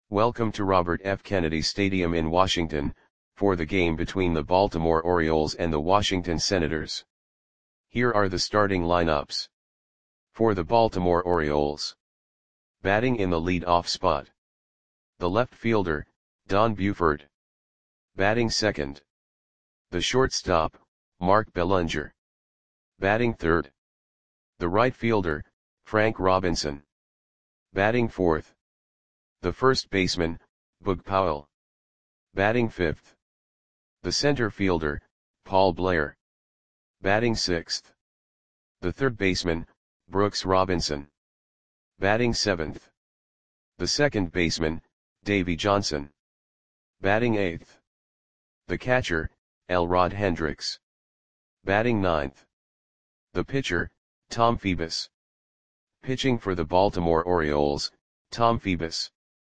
Welcome to Robert F. Kennedy Stadium in Washington, for the game between the Baltimore Orioles and the Washington Senators. Here are the starting lineups. For the Baltimore Orioles. Batting in the lead-off spot. The left fielder, Don Buford. Batting second. The shortstop, Mark Belanger. Batting third. The right fielder, Frank Robinson. Batting fourth. The first baseman, Boog Powell. Batting fifth. The center fielder, Paul Blair. Batting sixth. The third baseman, Brooks Robinson. Batting seventh. The second baseman, Davey Johnson. Batting eighth. The catcher, Elrod Hendricks. Batting ninth. The pitcher, Tom Phoebus. Pitching for the Baltimore Orioles, Tom Phoebus.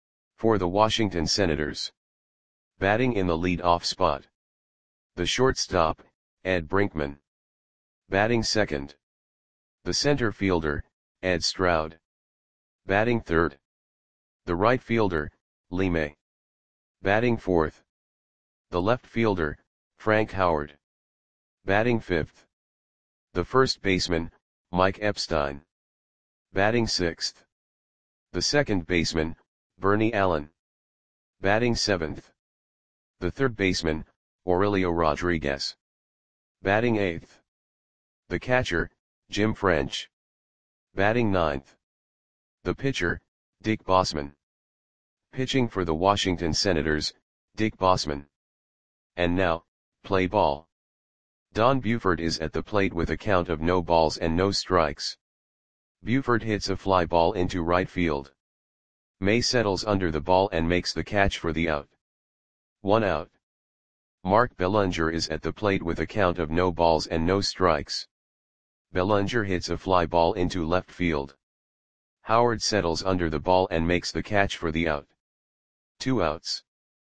For the Washington Senators. Batting in the lead-off spot. The shortstop, Ed Brinkman. Batting second. The center fielder, Ed Stroud. Batting third. The right fielder, Lee May. Batting fourth. The left fielder, Frank Howard. Batting fifth. The first baseman, Mike Epstein. Batting sixth. The second baseman, Bernie Allen. Batting seventh. The third baseman, Aurelio Rodriguez. Batting eighth. The catcher, Jim French. Batting ninth. The pitcher, Dick Bosman. Pitching for the Washington Senators, Dick Bosman. And now, play ball. Don Buford is at the plate with a count of no balls and no strikes. Buford hits a fly ball into right field. May settles under the ball and makes the catch for the out. 1 out. Mark Belanger is at the plate with a count of no balls and no strikes. Belanger hits a fly ball into left field. Howard settles under the ball and makes the catch for the out. 2 outs.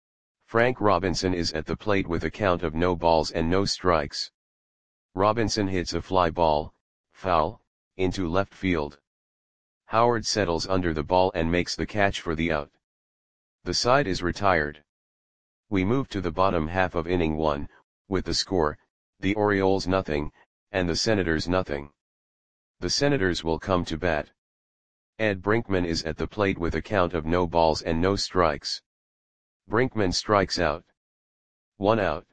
Frank Robinson is at the plate with a count of no balls and no strikes. Robinson hits a fly ball, foul, into left field. Howard settles under the ball and makes the catch for the out. The side is retired. We move to the bottom half of inning 1, with the score, the Orioles nothing, and the Senators nothing. The Senators will come to bat. Ed Brinkman is at the plate with a count of no balls and no strikes. Brinkman strikes out. 1 out.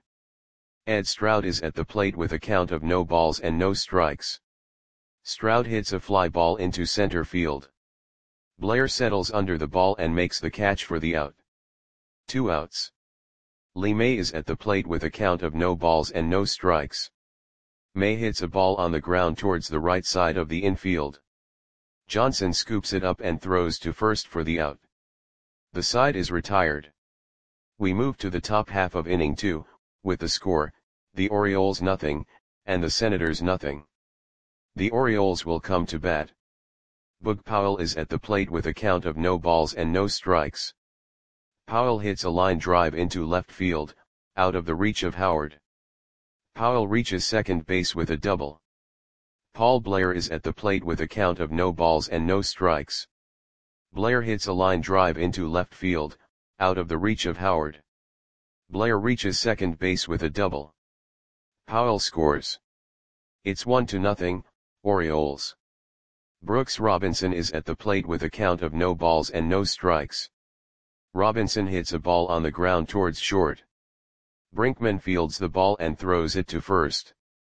Ed Stroud is at the plate with a count of no balls and no strikes. Stroud hits a fly ball into center field. Blair settles under the ball and makes the catch for the out. 2 outs. Lee May is at the plate with a count of no balls and no strikes. May hits a ball on the ground towards the right side of the infield. Johnson scoops it up and throws to first for the out. The side is retired. We move to the top half of inning 2, with the score, the Orioles nothing, and the Senators nothing. The Orioles will come to bat. Boog Powell is at the plate with a count of no balls and no strikes. Powell hits a line drive into left field, out of the reach of Howard. Powell reaches second base with a double. Paul Blair is at the plate with a count of no balls and no strikes. Blair hits a line drive into left field, out of the reach of Howard. Blair reaches second base with a double. Powell scores. It's 1-0, Orioles. Brooks Robinson is at the plate with a count of no balls and no strikes. Robinson hits a ball on the ground towards short. Brinkman fields the ball and throws it to first.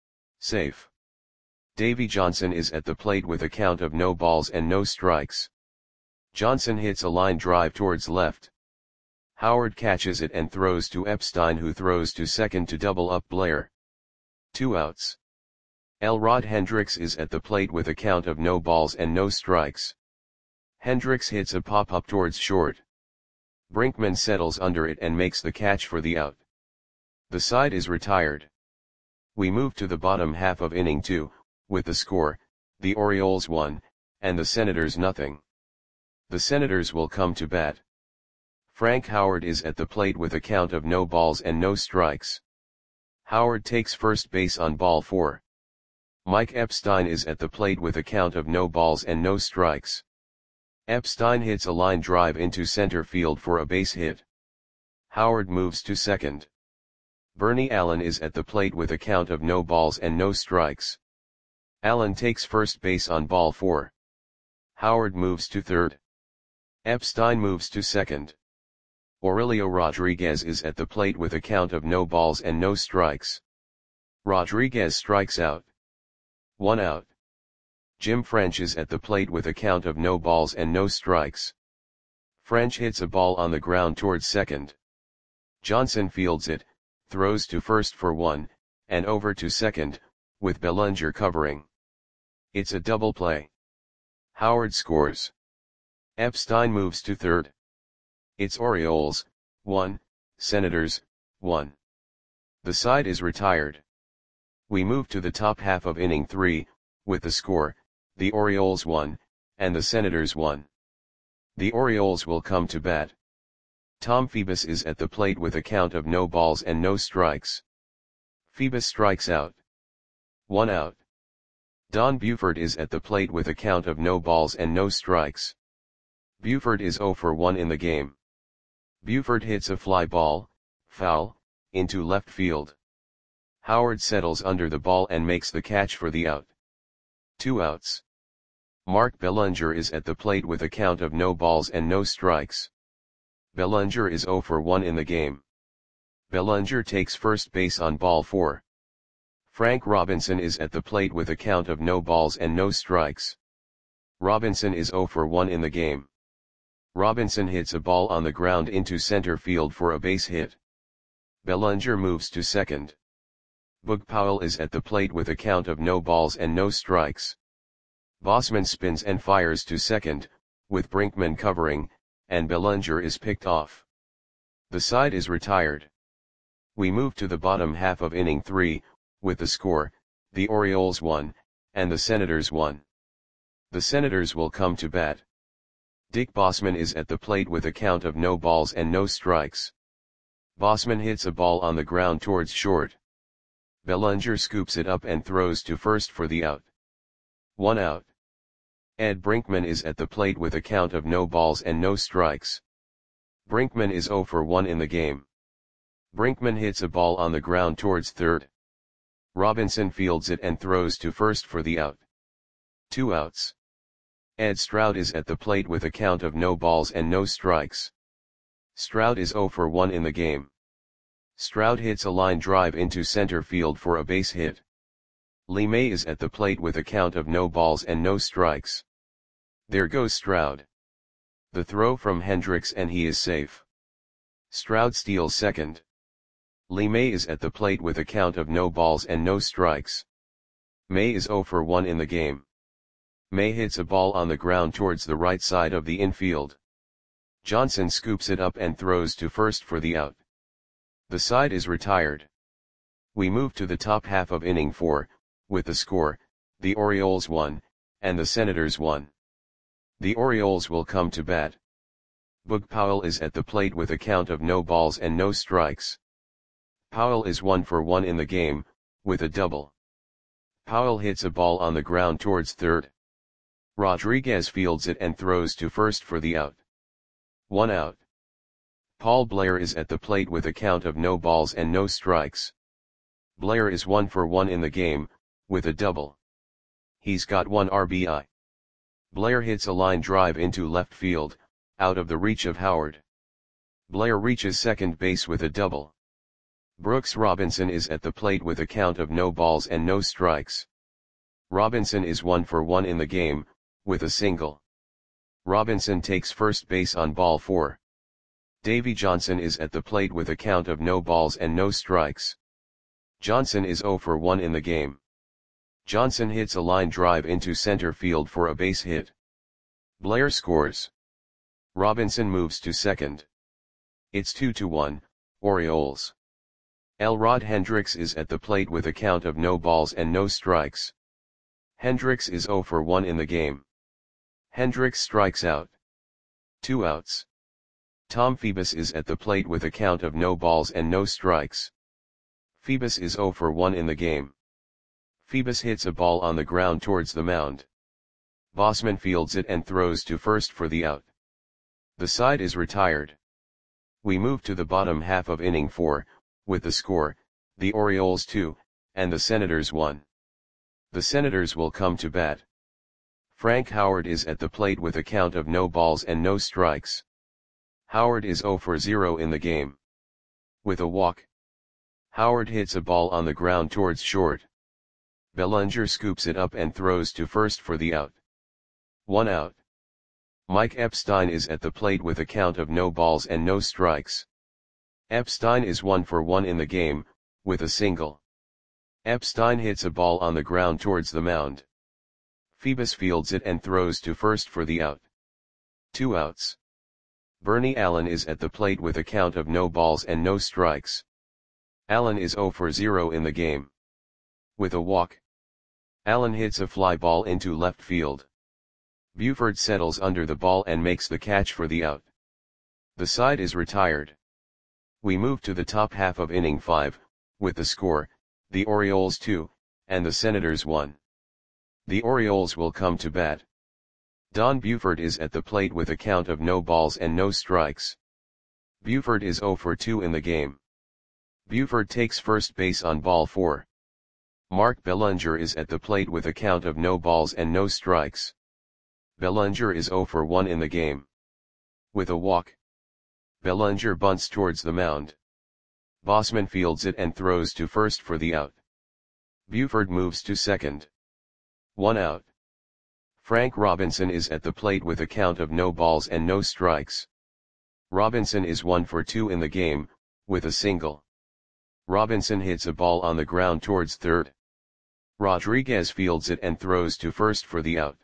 Safe. Davey Johnson is at the plate with a count of no balls and no strikes. Johnson hits a line drive towards left. Howard catches it and throws to Epstein, who throws to second to double up Blair. 2 outs. Elrod Hendricks is at the plate with a count of no balls and no strikes. Hendricks hits a pop-up towards short. Brinkman settles under it and makes the catch for the out. The side is retired. We move to the bottom half of inning 2, with the score, the Orioles 1, and the Senators nothing. The Senators will come to bat. Frank Howard is at the plate with a count of no balls and no strikes. Howard takes first base on ball 4. Mike Epstein is at the plate with a count of no balls and no strikes. Epstein hits a line drive into center field for a base hit. Howard moves to second. Bernie Allen is at the plate with a count of no balls and no strikes. Allen takes first base on ball 4. Howard moves to third. Epstein moves to second. Aurelio Rodriguez is at the plate with a count of no balls and no strikes. Rodriguez strikes out. 1 out. Jim French is at the plate with a count of no balls and no strikes. French hits a ball on the ground towards second. Johnson fields it, throws to first for 1, and over to second, with Bellinger covering. It's a double play. Howard scores. Epstein moves to third. It's Orioles, 1, Senators, 1. The side is retired. We move to the top half of inning 3, with the score, the Orioles 1, and the Senators 1. The Orioles will come to bat. Tom Phoebus is at the plate with a count of no balls and no strikes. Phoebus strikes out. 1 out. Don Buford is at the plate with a count of no balls and no strikes. Buford is 0 for 1 in the game. Buford hits a fly ball, foul, into left field. Howard settles under the ball and makes the catch for the out. 2 outs. Mark Bellinger is at the plate with a count of no balls and no strikes. Bellinger is 0 for 1 in the game. Bellinger takes first base on ball 4. Frank Robinson is at the plate with a count of no balls and no strikes. Robinson is 0 for 1 in the game. Robinson hits a ball on the ground into center field for a base hit. Bellinger moves to second. Boog Powell is at the plate with a count of no balls and no strikes. Bosman spins and fires to second, with Brinkman covering, and Bellinger is picked off. The side is retired. We move to the bottom half of inning 3, with the score, the Orioles 1, and the Senators 1. The Senators will come to bat. Dick Bosman is at the plate with a count of no balls and no strikes. Bosman hits a ball on the ground towards short. Bellinger scoops it up and throws to first for the out. 1 out. Ed Brinkman is at the plate with a count of no balls and no strikes. Brinkman is 0 for 1 in the game. Brinkman hits a ball on the ground towards third. Robinson fields it and throws to first for the out. 2 outs. Ed Stroud is at the plate with a count of no balls and no strikes. Stroud is 0 for 1 in the game. Stroud hits a line drive into center field for a base hit. Lee May is at the plate with a count of no balls and no strikes. There goes Stroud. The throw from Hendricks and he is safe. Stroud steals second. Lee May is at the plate with a count of no balls and no strikes. May is 0 for 1 in the game. May hits a ball on the ground towards the right side of the infield. Johnson scoops it up and throws to first for the out. The side is retired. We move to the top half of inning 4, with the score, the Orioles 1, and the Senators 1. The Orioles will come to bat. Boog Powell is at the plate with a count of no balls and no strikes. Powell is 1 for 1 in the game, with a double. Powell hits a ball on the ground towards third. Rodriguez fields it and throws to first for the out. 1 out. Paul Blair is at the plate with a count of no balls and no strikes. Blair is 1 for 1 in the game, with a double. He's got 1 RBI. Blair hits a line drive into left field, out of the reach of Howard. Blair reaches second base with a double. Brooks Robinson is at the plate with a count of no balls and no strikes. Robinson is 1 for 1 in the game, with a single. Robinson takes first base on ball 4. Davy Johnson is at the plate with a count of no balls and no strikes. Johnson is 0 for 1 in the game. Johnson hits a line drive into center field for a base hit. Blair scores. Robinson moves to second. It's 2-1, Orioles. Elrod Hendricks is at the plate with a count of no balls and no strikes. Hendricks is 0 for 1 in the game. Hendricks strikes out. 2 outs. Tom Phoebus is at the plate with a count of no balls and no strikes. Phoebus is 0 for 1 in the game. Phoebus hits a ball on the ground towards the mound. Bosman fields it and throws to first for the out. The side is retired. We move to the bottom half of inning 4, with the score, the Orioles 2, and the Senators 1. The Senators will come to bat. Frank Howard is at the plate with a count of no balls and no strikes. Howard is 0 for 0 in the game. With a walk, Howard hits a ball on the ground towards short. Bellinger scoops it up and throws to first for the out. 1 out. Mike Epstein is at the plate with a count of no balls and no strikes. Epstein is 1 for 1 in the game, with a single. Epstein hits a ball on the ground towards the mound. Phoebus fields it and throws to first for the out. 2 outs. Bernie Allen is at the plate with a count of no balls and no strikes. Allen is 0 for 0 in the game. With a walk, Allen hits a fly ball into left field. Buford settles under the ball and makes the catch for the out. The side is retired. We move to the top half of inning 5, with the score, the Orioles 2, and the Senators 1. The Orioles will come to bat. Don Buford is at the plate with a count of no balls and no strikes. Buford is 0 for 2 in the game. Buford takes first base on ball 4. Mark Bellinger is at the plate with a count of no balls and no strikes. Bellinger is 0 for 1 in the game. With a walk, Bellinger bunts towards the mound. Bosman fields it and throws to first for the out. Buford moves to second. 1 out. Frank Robinson is at the plate with a count of no balls and no strikes. Robinson is 1 for 2 in the game, with a single. Robinson hits a ball on the ground towards third. Rodriguez fields it and throws to first for the out.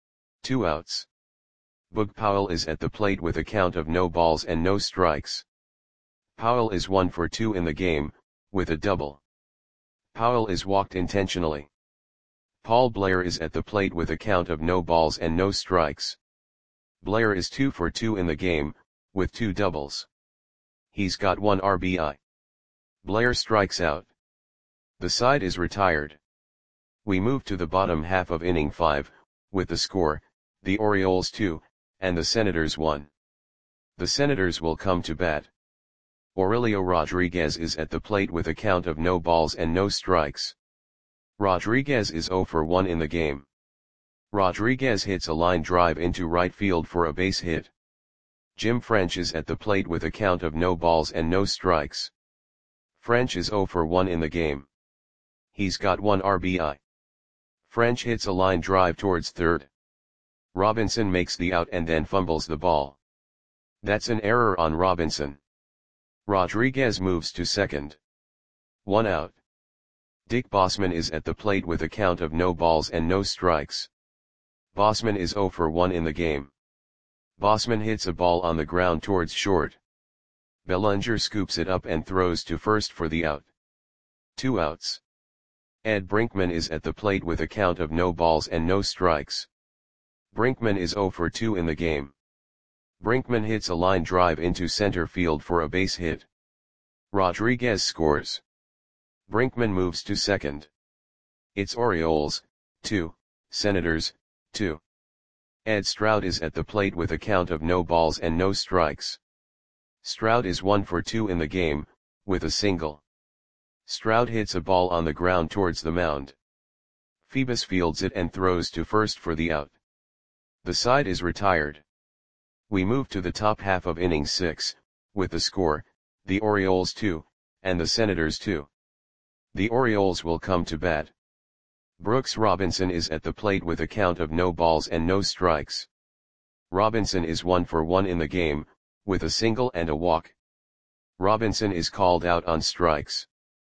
2 outs. Boog Powell is at the plate with a count of no balls and no strikes. Powell is 1 for 2 in the game, with a double. Powell is walked intentionally. Paul Blair is at the plate with a count of no balls and no strikes. Blair is 2 for 2 in the game, with 2 doubles. He's got 1 RBI. Blair strikes out. The side is retired. We move to the bottom half of inning 5, with the score, the Orioles 2, and the Senators 1. The Senators will come to bat. Aurelio Rodriguez is at the plate with a count of no balls and no strikes. Rodriguez is 0 for 1 in the game. Rodriguez hits a line drive into right field for a base hit. Jim French is at the plate with a count of no balls and no strikes. French is 0 for 1 in the game. He's got 1 RBI. French hits a line drive towards third. Robinson makes the out and then fumbles the ball. That's an error on Robinson. Rodriguez moves to second. 1 out. Dick Bosman is at the plate with a count of no balls and no strikes. Bosman is 0 for 1 in the game. Bosman hits a ball on the ground towards short. Bellinger scoops it up and throws to first for the out. 2 outs. Ed Brinkman is at the plate with a count of no balls and no strikes. Brinkman is 0 for 2 in the game. Brinkman hits a line drive into center field for a base hit. Rodriguez scores. Brinkman moves to second. It's Orioles, 2, Senators, 2. Ed Stroud is at the plate with a count of no balls and no strikes. Stroud is 1 for 2 in the game, with a single. Stroud hits a ball on the ground towards the mound. Phoebus fields it and throws to first for the out. The side is retired. We move to the top half of inning 6, with the score, the Orioles 2, and the Senators 2. The Orioles will come to bat. Brooks Robinson is at the plate with a count of no balls and no strikes. Robinson is 1 for 1 in the game, with a single and a walk. Robinson is called out on strikes.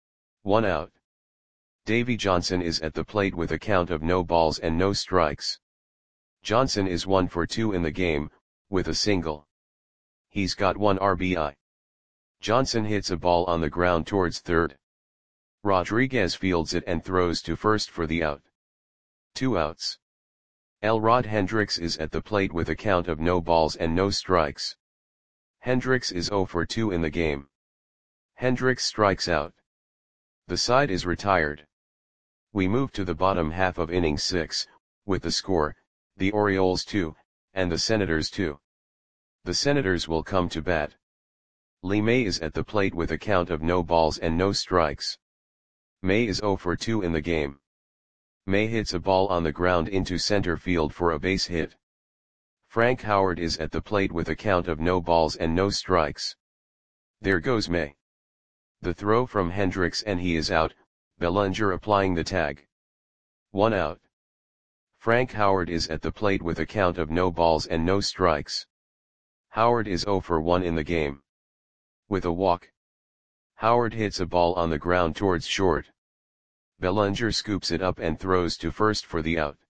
1 out. Davey Johnson is at the plate with a count of no balls and no strikes. Johnson is 1 for 2 in the game, with a single. He's got 1 RBI. Johnson hits a ball on the ground towards third. Rodriguez fields it and throws to first for the out. 2 outs. Elrod Hendricks is at the plate with a count of no balls and no strikes. Hendricks is 0 for 2 in the game. Hendricks strikes out. The side is retired. We move to the bottom half of inning 6, with the score, the Orioles 2, and the Senators 2. The Senators will come to bat. Lee May is at the plate with a count of no balls and no strikes. May is 0 for 2 in the game. May hits a ball on the ground into center field for a base hit. Frank Howard is at the plate with a count of no balls and no strikes. There goes May. The throw from Hendricks and he is out, Bellinger applying the tag. 1 out. Frank Howard is at the plate with a count of no balls and no strikes. Howard is 0 for 1 in the game. With a walk, Howard hits a ball on the ground towards short. Bellinger scoops it up and throws to first for the out.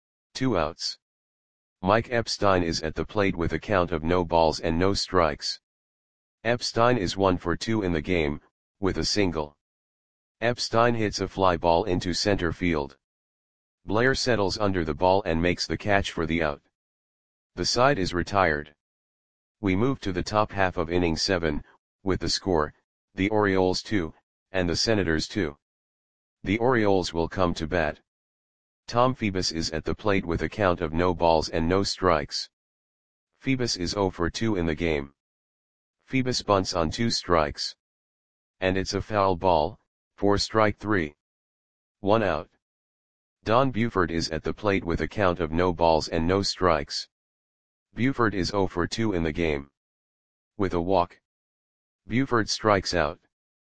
2 outs. Mike Epstein is at the plate with a count of no balls and no strikes. Epstein is 1 for 2 in the game, with a single. Epstein hits a fly ball into center field. Blair settles under the ball and makes the catch for the out. The side is retired. We move to the top half of inning 7, with the score, the Orioles 2, and the Senators 2. The Orioles will come to bat. Tom Phoebus is at the plate with a count of no balls and no strikes. Phoebus is 0 for 2 in the game. Phoebus bunts on 2 strikes. And it's a foul ball, for strike 3. 1 out. Don Buford is at the plate with a count of no balls and no strikes. Buford is 0 for 2 in the game. With a walk, Buford strikes out.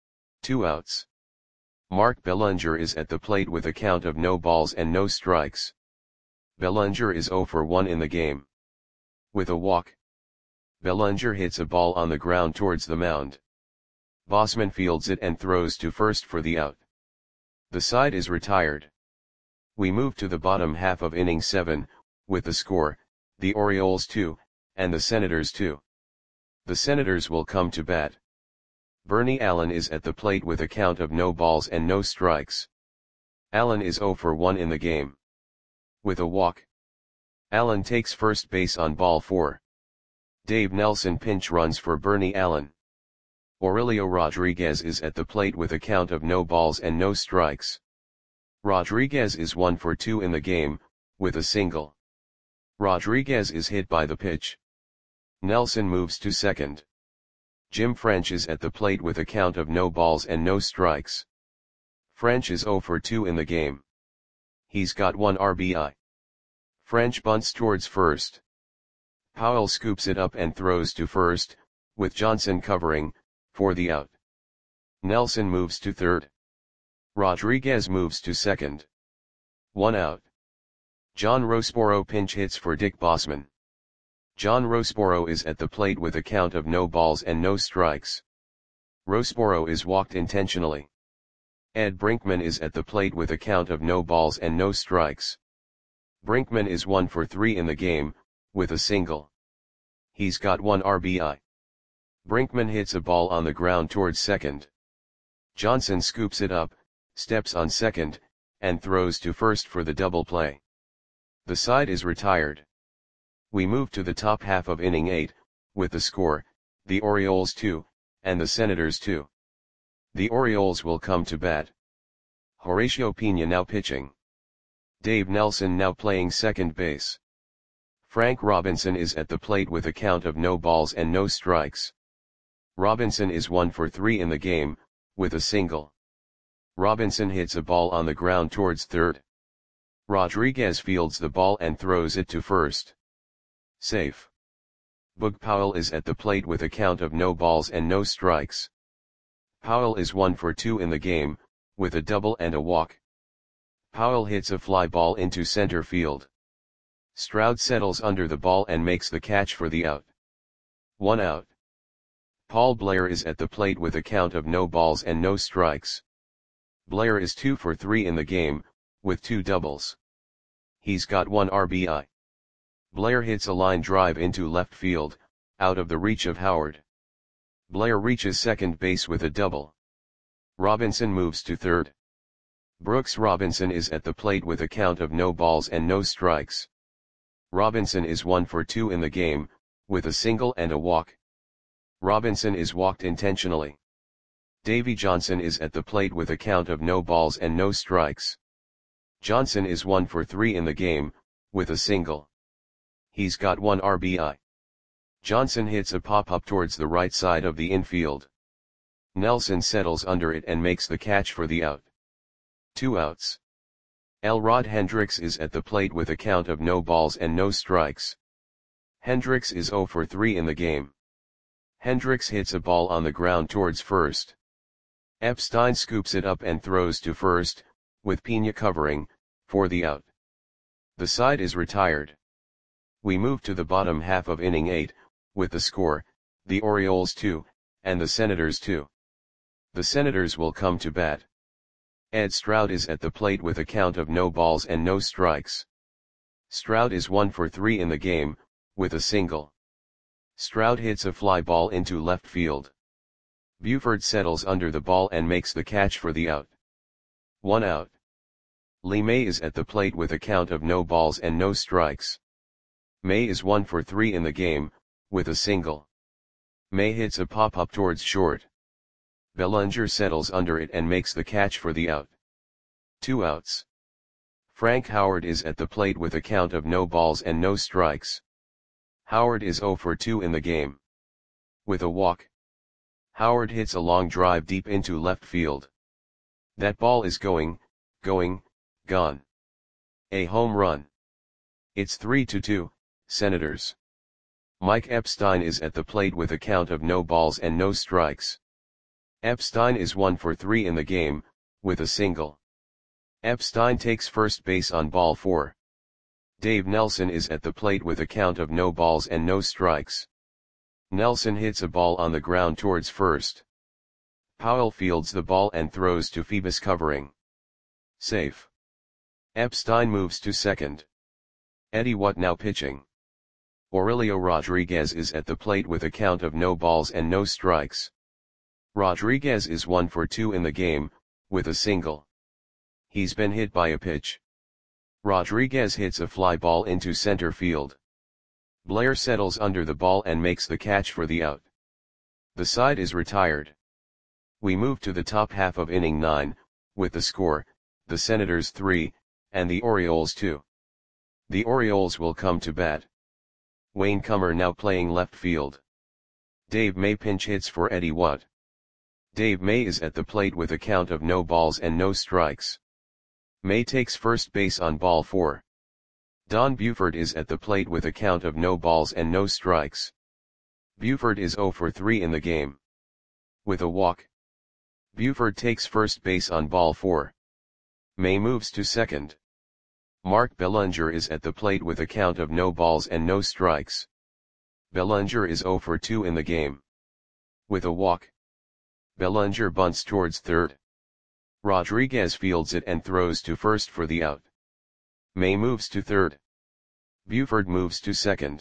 2 outs. Mark Bellinger is at the plate with a count of no balls and no strikes. Bellinger is 0 for 1 in the game. With a walk, Bellinger hits a ball on the ground towards the mound. Bosman fields it and throws to first for the out. The side is retired. We move to the bottom half of inning 7, with the score, the Orioles 2, and the Senators 2. The Senators will come to bat. Bernie Allen is at the plate with a count of no balls and no strikes. Allen is 0 for 1 in the game. With a walk, Allen takes first base on ball 4. Dave Nelson pinch runs for Bernie Allen. Aurelio Rodriguez is at the plate with a count of no balls and no strikes. Rodriguez is 1 for 2 in the game, with a single. Rodriguez is hit by the pitch. Nelson moves to second. Jim French is at the plate with a count of no balls and no strikes. French is 0 for 2 in the game. He's got 1 RBI. French bunts towards first. Powell scoops it up and throws to first, with Johnson covering, for the out. Nelson moves to third. Rodriguez moves to second. 1 out. John Rossboro pinch hits for Dick Bosman. John Rossboro is at the plate with a count of no balls and no strikes. Rossboro is walked intentionally. Ed Brinkman is at the plate with a count of no balls and no strikes. Brinkman is 1 for 3 in the game, with a single. He's got 1 RBI. Brinkman hits a ball on the ground towards second. Johnson scoops it up, steps on second, and throws to first for the double play. The side is retired. We move to the top half of inning 8, with the score, the Orioles 2, and the Senators 2. The Orioles will come to bat. Horacio Pena now pitching. Dave Nelson now playing second base. Frank Robinson is at the plate with a count of no balls and no strikes. Robinson is 1 for 3 in the game, with a single. Robinson hits a ball on the ground towards third. Rodriguez fields the ball and throws it to first. Safe. Boog Powell is at the plate with a count of no balls and no strikes. Powell is 1 for 2 in the game, with a double and a walk. Powell hits a fly ball into center field. Stroud settles under the ball and makes the catch for the out. 1 out. Paul Blair is at the plate with a count of no balls and no strikes. Blair is 2 for 3 in the game, with 2 doubles. He's got 1 RBI. Blair hits a line drive into left field, out of the reach of Howard. Blair reaches second base with a double. Robinson moves to third. Brooks Robinson is at the plate with a count of no balls and no strikes. Robinson is 1 for 2 in the game, with a single and a walk. Robinson is walked intentionally. Davy Johnson is at the plate with a count of no balls and no strikes. Johnson is 1 for 3 in the game, with a single. He's got 1 RBI. Johnson hits a pop-up towards the right side of the infield. Nelson settles under it and makes the catch for the out. 2 outs. Elrod Hendricks is at the plate with a count of no balls and no strikes. Hendricks is 0 for 3 in the game. Hendricks hits a ball on the ground towards first. Epstein scoops it up and throws to first, with Pena covering, for the out. The side is retired. We move to the bottom half of inning 8, with the score, the Orioles 2, and the Senators 2. The Senators will come to bat. Ed Stroud is at the plate with a count of no balls and no strikes. Stroud is 1 for 3 in the game, with a single. Stroud hits a fly ball into left field. Buford settles under the ball and makes the catch for the out. 1 out. Lee May is at the plate with a count of no balls and no strikes. May is 1 for 3 in the game, with a single. May hits a pop-up towards short. Bellinger settles under it and makes the catch for the out. 2 outs. Frank Howard is at the plate with a count of no balls and no strikes. Howard is 0 for 2 in the game. With a walk. Howard hits a long drive deep into left field. That ball is going, gone. A home run. It's 3-2, Senators. Mike Epstein is at the plate with a count of no balls and no strikes. Epstein is 1 for 3 in the game, with a single. Epstein takes first base on ball 4. Dave Nelson is at the plate with a count of no balls and no strikes. Nelson hits a ball on the ground towards first. Powell fields the ball and throws to Phoebus covering. Safe. Epstein moves to second. Eddie Watt now pitching. Aurelio Rodriguez is at the plate with a count of no balls and no strikes. Rodriguez is 1 for 2 in the game, with a single. He's been hit by a pitch. Rodriguez hits a fly ball into center field. Blair settles under the ball and makes the catch for the out. The side is retired. We move to the top half of inning 9, with the score, the Senators 3, and the Orioles 2. The Orioles will come to bat. Wayne Comer now playing left field. Dave May pinch hits for Eddie Watt. Dave May is at the plate with a count of no balls and no strikes. May takes first base on ball 4. Don Buford is at the plate with a count of no balls and no strikes. Buford is 0 for 3 in the game. With a walk. Buford takes first base on ball 4. May moves to second. Mark Bellinger is at the plate with a count of no balls and no strikes. Bellinger is 0 for 2 in the game. With a walk. Bellinger bunts towards third. Rodriguez fields it and throws to first for the out. May moves to third. Buford moves to second.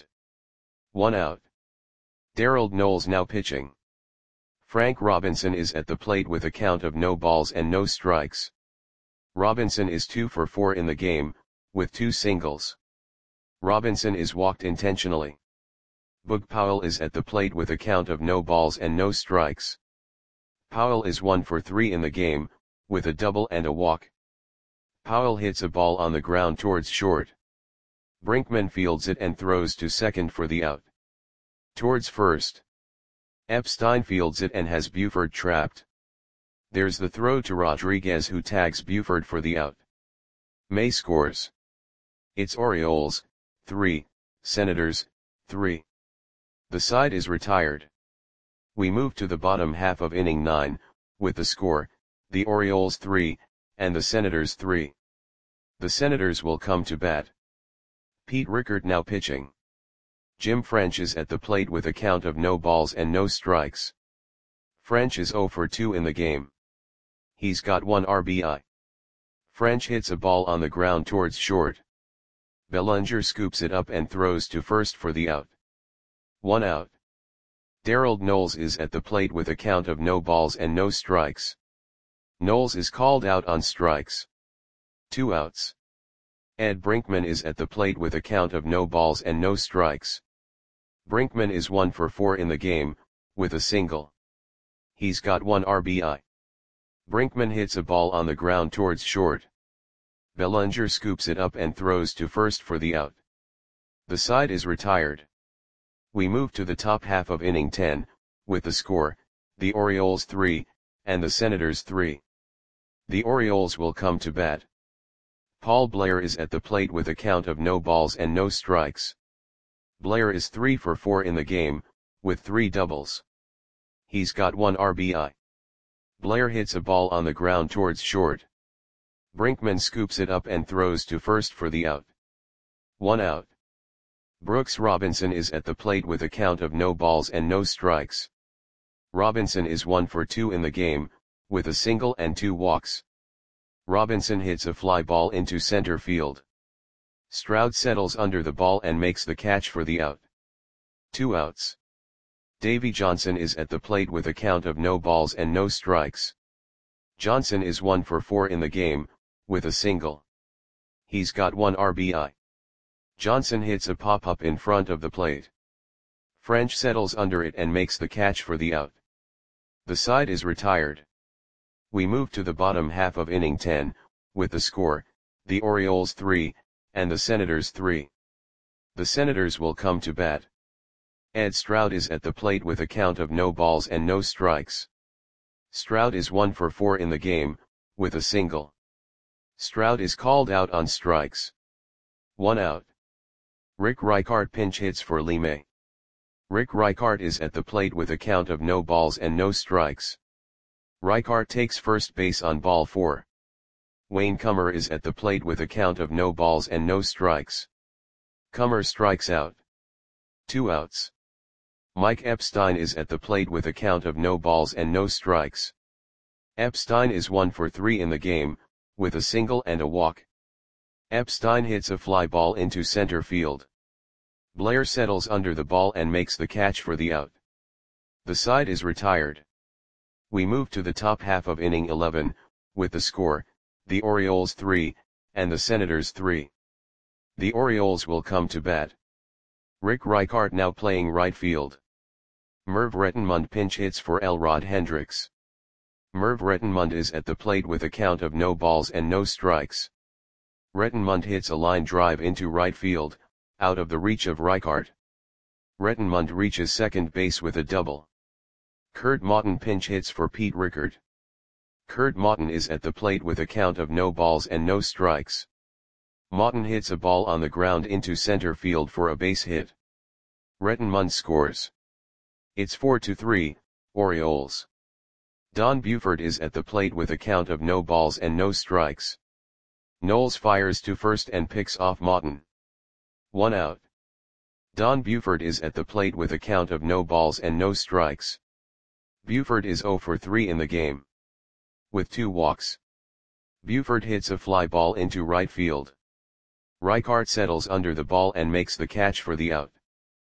1 out. Darrell Knowles now pitching. Frank Robinson is at the plate with a count of no balls and no strikes. Robinson is 2 for 4 in the game, with 2 singles. Robinson is walked intentionally. Boog Powell is at the plate with a count of no balls and no strikes. Powell is 1 for 3 in the game, with a double and a walk. Powell hits a ball on the ground towards short. Brinkman fields it and throws to second for the out. Towards first. Epstein fields it and has Buford trapped. There's the throw to Rodriguez who tags Buford for the out. May scores. It's Orioles, 3, Senators, 3. The side is retired. We move to the bottom half of inning 9, with the score, the Orioles 3, and the Senators 3. The Senators will come to bat. Pete Rickert now pitching. Jim French is at the plate with a count of no balls and no strikes. French is 0 for 2 in the game. He's got 1 RBI. French hits a ball on the ground towards short. Bellinger scoops it up and throws to first for the out. 1 out. Darrell Knowles is at the plate with a count of no balls and no strikes. Knowles is called out on strikes. 2 outs. Ed Brinkman is at the plate with a count of no balls and no strikes. Brinkman is 1 for 4 in the game, with a single. He's got 1 RBI. Brinkman hits a ball on the ground towards short. Bellinger scoops it up and throws to first for the out. The side is retired. We move to the top half of inning 10, with the score, the Orioles 3, and the Senators 3. The Orioles will come to bat. Paul Blair is at the plate with a count of no balls and no strikes. Blair is 3 for 4 in the game, with 3 doubles. He's got 1 RBI. Blair hits a ball on the ground towards short. Brinkman scoops it up and throws to first for the out. 1 out. Brooks Robinson is at the plate with a count of no balls and no strikes. Robinson is 1 for 2 in the game, with a single and 2 walks. Robinson hits a fly ball into center field. Stroud settles under the ball and makes the catch for the out. 2 outs. Davy Johnson is at the plate with a count of no balls and no strikes. Johnson is 1 for 4 in the game, with a single. He's got 1 RBI. Johnson hits a pop-up in front of the plate. French settles under it and makes the catch for the out. The side is retired. We move to the bottom half of inning 10, with the score, the Orioles 3, and the Senators 3. The Senators will come to bat. Ed Stroud is at the plate with a count of no balls and no strikes. Stroud is 1 for 4 in the game, with a single. Stroud is called out on strikes. 1 out. Rick Reichart pinch hits for Lee May. Rick Reichart is at the plate with a count of no balls and no strikes. Reichart takes first base on ball 4. Wayne Kummer is at the plate with a count of no balls and no strikes. Kummer strikes out. 2 outs. Mike Epstein is at the plate with a count of no balls and no strikes. Epstein is 1 for 3 in the game, with a single and a walk. Epstein hits a fly ball into center field. Blair settles under the ball and makes the catch for the out. The side is retired. We move to the top half of inning 11, with the score, the Orioles 3, and the Senators 3. The Orioles will come to bat. Rick Reichart now playing right field. Merv Rettenmund pinch hits for Elrod Hendricks. Merv Rettenmund is at the plate with a count of no balls and no strikes. Rettenmund hits a line drive into right field, out of the reach of Reichart. Rettenmund reaches second base with a double. Kurt Maughton pinch hits for Pete Rickard. Kurt Maughton is at the plate with a count of no balls and no strikes. Maughton hits a ball on the ground into center field for a base hit. Rettenmund scores. It's 4-3, Orioles. Don Buford is at the plate with a count of no balls and no strikes. Knowles fires to first and picks off Maughton. 1 out. Don Buford is at the plate with a count of no balls and no strikes. Buford is 0 for 3 in the game. With 2 walks. Buford hits a fly ball into right field. Reichart settles under the ball and makes the catch for the out.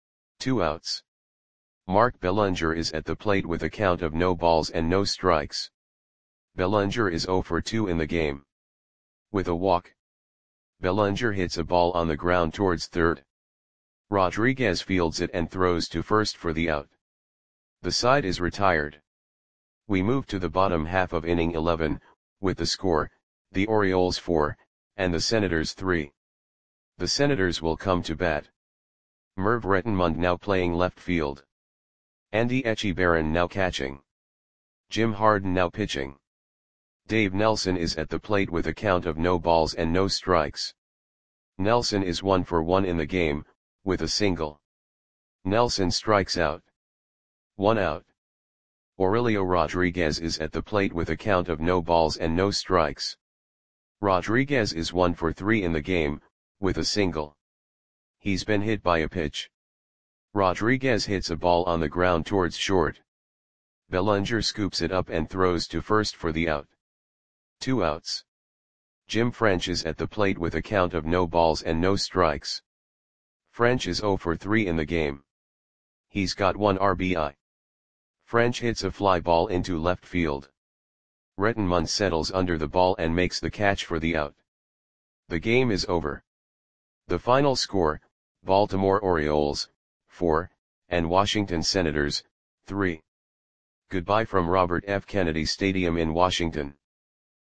2 outs. Mark Bellinger is at the plate with a count of no balls and no strikes. Bellinger is 0 for 2 in the game. With a walk. Bellinger hits a ball on the ground towards third. Rodriguez fields it and throws to first for the out. The side is retired. We move to the bottom half of inning 11, with the score, the Orioles 4, and the Senators 3. The Senators will come to bat. Merv Rettenmund now playing left field. Andy Echebarren now catching. Jim Harden now pitching. Dave Nelson is at the plate with a count of no balls and no strikes. Nelson is 1 for 1 in the game, with a single. Nelson strikes out. 1 out. Aurelio Rodriguez is at the plate with a count of no balls and no strikes. Rodriguez is 1 for 3 in the game, with a single. He's been hit by a pitch. Rodriguez hits a ball on the ground towards short. Bellinger scoops it up and throws to first for the out. 2 outs. Jim French is at the plate with a count of no balls and no strikes. French is 0 for 3 in the game. He's got 1 RBI. French hits a fly ball into left field. Rettenmund settles under the ball and makes the catch for the out. The game is over. The final score, Baltimore Orioles, 4, and Washington Senators, 3. Goodbye from Robert F. Kennedy Stadium in Washington.